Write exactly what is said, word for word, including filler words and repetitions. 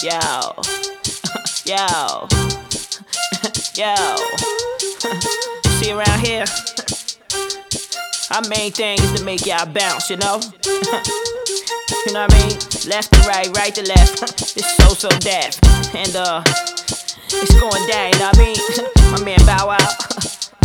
Yo, yo, yo. See around here, our main thing is to make y'all bounce, you know? You know what I mean? Left to right, right to left. It's so, so deaf. And uh, it's going down, you know what I mean? My man Bow Wow.